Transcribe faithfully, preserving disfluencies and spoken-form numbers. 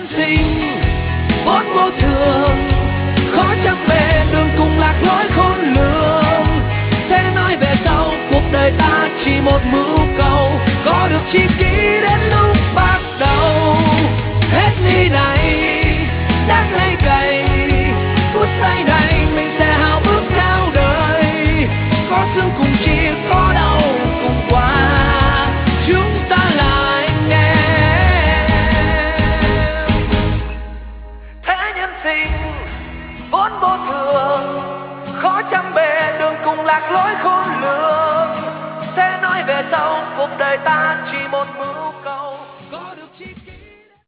sinh vốn vô thường, khó chẳng bề đường cùng lạc lối khôn lường. Sẽ nói về sau cuộc đời ta chỉ một mưu cầu, có được chi kỷ đến lúc bắt đầu. Hết ly này đang lấy cày, phút giây này mình sẽ hào bước theo đời. Có sương cùng chia, có đau cùng qua, chúng ta là anh em. Thế nhân sinh vốn vô thường, khó trăm bề đường cùng lạc lối khôn lường. Sẽ nói về sau cuộc đời ta chỉ một mưu